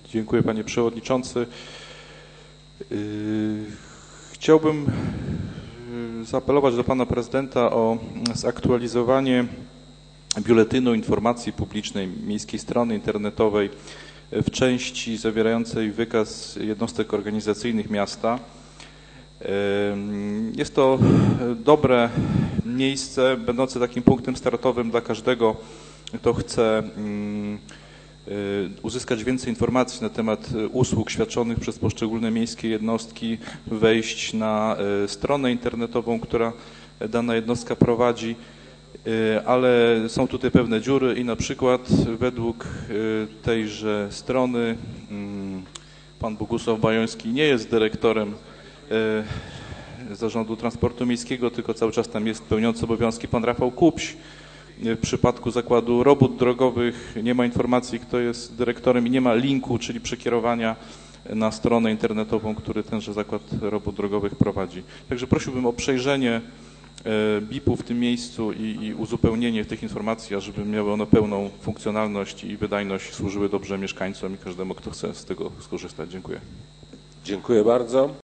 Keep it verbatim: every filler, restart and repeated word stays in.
Dziękuję, panie przewodniczący. Chciałbym zaapelować do pana prezydenta o zaktualizowanie biuletynu informacji publicznej miejskiej strony internetowej w części zawierającej wykaz jednostek organizacyjnych miasta. Jest to dobre miejsce, będące takim punktem startowym dla każdego, kto chce uzyskać więcej informacji na temat usług świadczonych przez poszczególne miejskie jednostki, wejść na stronę internetową, która dana jednostka prowadzi, ale są tutaj pewne dziury i na przykład według tejże strony pan Bogusław Bajoński nie jest dyrektorem Zarządu Transportu Miejskiego, tylko cały czas tam jest pełniący obowiązki pan Rafał Kupś. W przypadku Zakładu Robót Drogowych nie ma informacji, kto jest dyrektorem i nie ma linku, czyli przekierowania na stronę internetową, który tenże Zakład Robót Drogowych prowadzi. Także prosiłbym o przejrzenie B I P-u w tym miejscu i, i uzupełnienie tych informacji, ażeby miały one pełną funkcjonalność i wydajność, służyły dobrze mieszkańcom i każdemu, kto chce z tego skorzystać. Dziękuję. Dziękuję bardzo.